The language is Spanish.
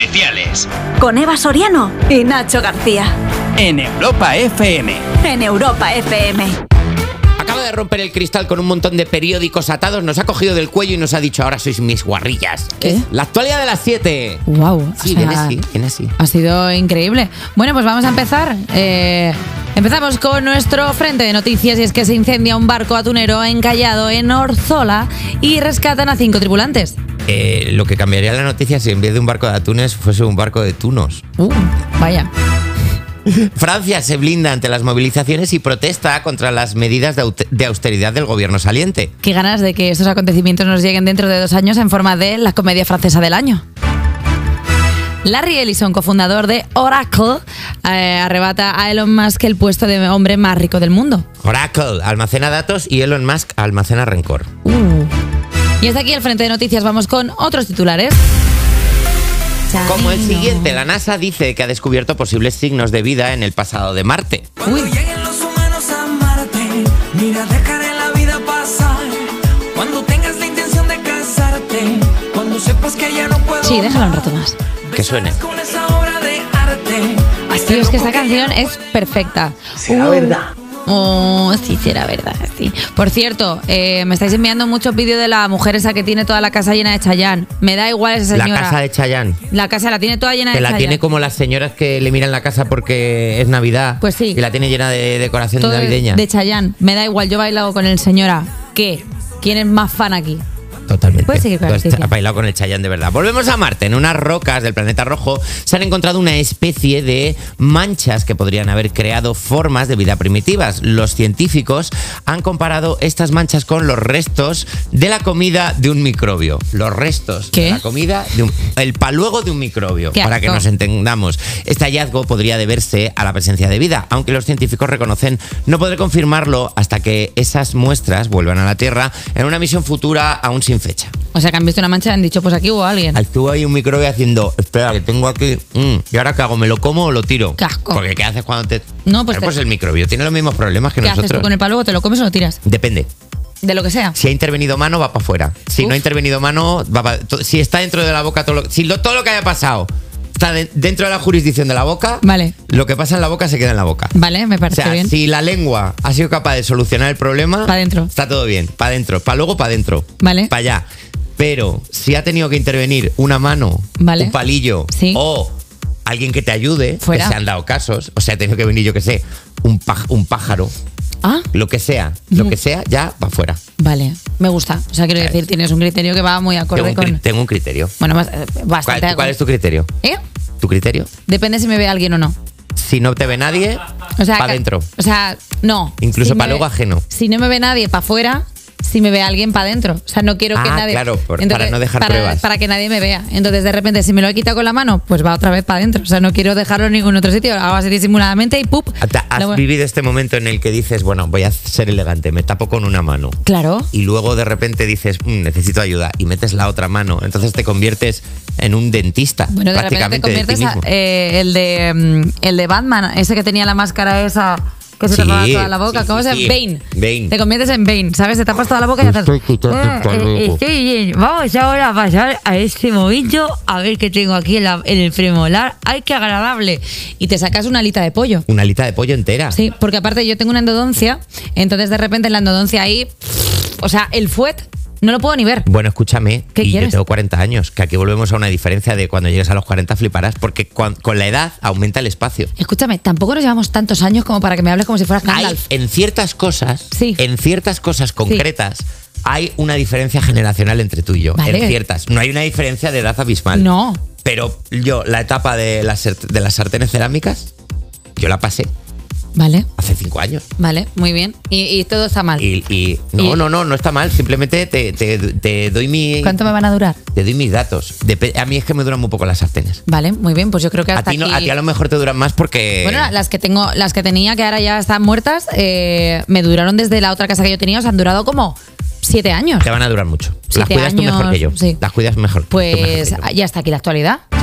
Especiales. Con Eva Soriano y Nacho García. En Europa FM. En Europa FM. Acaba de romper el cristal con un montón de periódicos atados, nos ha cogido del cuello y nos ha dicho, ahora sois mis guarrillas. ¿Qué? La actualidad de las 7. Wow. Sí, viene así. Ha sido increíble. Bueno, pues vamos a empezar. Empezamos con nuestro frente de noticias y es que se incendia un barco atunero encallado en Orzola y rescatan a 5 tripulantes. Lo que cambiaría la noticia si en vez de un barco de atunes fuese un barco de tunos. Vaya. Francia se blinda ante las movilizaciones y protesta contra las medidas de austeridad del gobierno saliente. Qué ganas de que estos acontecimientos nos lleguen dentro de 2 años en forma de la comedia francesa del año. Larry Ellison, cofundador de Oracle, arrebata a Elon Musk el puesto de hombre más rico del mundo. Oracle almacena datos y Elon Musk almacena rencor. Y hasta aquí el frente de noticias. Vamos con otros titulares. Como el siguiente, la NASA dice que ha descubierto posibles signos de vida en el pasado de Marte. Cuando lleguen los humanos a Marte, mira, dejaré la vida pasar. Cuando tengas la intención de casarte, cuando sepas que ya no puedo. Sí, déjalo un rato más. Que suene. Con esa obra de arte. Tío, es que esta canción es perfecta. Será verdad. Oh, sí, será verdad, sí. Por cierto, me estáis enviando muchos vídeos de la mujer esa que tiene toda la casa llena de Chayanne. Me da igual esa señora. La casa de Chayanne. La casa la tiene toda llena de Que la Chayanne. tiene como las señoras que le miran la casa porque es Navidad. Pues sí. Y la tiene llena de decoración Todo navideña. de Chayanne. Me da igual, yo he bailado con el señora. ¿Qué? ¿Quién es más fan aquí? Totalmente. Puedes seguir con la noticia. Ha bailado con el Chayanne de verdad. Volvemos a Marte. En unas rocas del planeta rojo se han encontrado una especie de manchas que podrían haber creado formas de vida primitivas. Los científicos han comparado estas manchas con los restos de la comida de un microbio. Los restos ¿Qué? de la comida de el paluego de un microbio. Qué Para que asco. nos entendamos. Este hallazgo podría deberse a la presencia de vida, aunque los científicos reconocen no poder confirmarlo hasta que esas muestras vuelvan a la Tierra en una misión futura aún sin fecha. O sea, que han visto una mancha y han dicho, pues aquí hubo alguien. Estuvo ahí un microbio haciendo, espera, que tengo aquí, ¿y ahora qué hago? ¿Me lo como o lo tiro? Qué asco. Porque ¿qué haces cuando te...? No, pues Pues el microbio tiene los mismos problemas que ¿Qué nosotros. haces tú con el paluego? ¿Te lo comes o lo tiras? Depende. De lo que sea. Si ha intervenido mano, va para afuera. Si no ha intervenido mano, va si está dentro de la boca, todo lo que haya pasado está dentro de la jurisdicción de la boca, Vale. lo que pasa en la boca se queda en la boca. Vale, me O parece sea, bien. si la lengua ha sido capaz de solucionar el problema, Pa' dentro. está todo bien. Para adentro. Para luego, para adentro. Vale. Para allá. Pero si ha tenido que intervenir una mano, Vale. un palillo Sí. o alguien que te ayude, Fuera. que se han dado casos, o sea, ha tenido que venir, yo que sé, un pájaro, Ah, lo que sea, ya va fuera. vale. Me gusta. O sea, quiero decir, tienes un criterio que va muy acorde con... Tengo un criterio. Bueno, bastante. ¿Cuál es tu criterio? ¿Eh? ¿Tu criterio? Depende si me ve alguien o no. Si no te ve nadie, O sea, para adentro. O sea, no. Incluso Si me para luego ve- ajeno. Si no me ve nadie para afuera, si me ve alguien para adentro. O sea, no quiero que Ah, nadie... claro, para no dejar pruebas. Para que nadie me vea. Entonces, de repente, si me lo he quitado con la mano, pues va otra vez para adentro. O sea, no quiero dejarlo en ningún otro sitio. Lo hago así disimuladamente y ¡pup! ¿Has Luego- vivido este momento en el que dices, bueno, voy a ser elegante, me tapo con una mano? Claro. Y luego de repente dices, necesito ayuda, y metes la otra mano. Entonces te conviertes en un dentista. Bueno, de repente te prácticamente de ti conviertes mismo. el de Batman, ese que tenía la máscara esa que se Sí, tapaba toda la boca. sí, ¿Cómo sí, se sí. llama? Bane. Te conviertes en Bane, ¿sabes? Te tapas toda la boca y haces... Estoy bien. Vamos ahora a pasar a este momento a ver qué tengo aquí en el premolar. ¡Ay, qué agradable! Y te sacas una alita de pollo. Una alita de pollo entera. Sí, porque aparte yo tengo una endodoncia, entonces de repente en la endodoncia ahí... O sea, el fuet no lo puedo ni ver. Bueno, escúchame, ¿Qué y quieres? yo tengo 40 años, que aquí volvemos a una diferencia de cuando llegues a los 40 fliparás, porque con la edad aumenta el espacio. Escúchame, tampoco nos llevamos tantos años como para que me hables como si fueras Hay, Gandalf. en ciertas cosas, Sí. en ciertas cosas concretas, hay una diferencia generacional entre tú y yo. Vale. En ciertas. No hay una diferencia de edad abismal. No. Pero yo, la etapa de las sartenes cerámicas, yo la pasé Vale, hace 5 años. vale, muy bien. Y todo está mal. No está mal. Simplemente te doy ¿Cuánto me van a durar? te doy mis datos. A mí es que me duran muy poco las sartenes. Vale, muy bien, pues yo creo que A hasta ti, no, aquí... a ti a lo mejor te duran más porque... Bueno, las que tenía, que ahora ya están muertas, me duraron desde la otra casa que yo tenía, o sea, han durado como 7 años. te van a durar mucho. Las 7 cuidas tú mejor que yo. sí. Las cuidas mejor. tú Pues mejor que yo. ya está aquí la actualidad.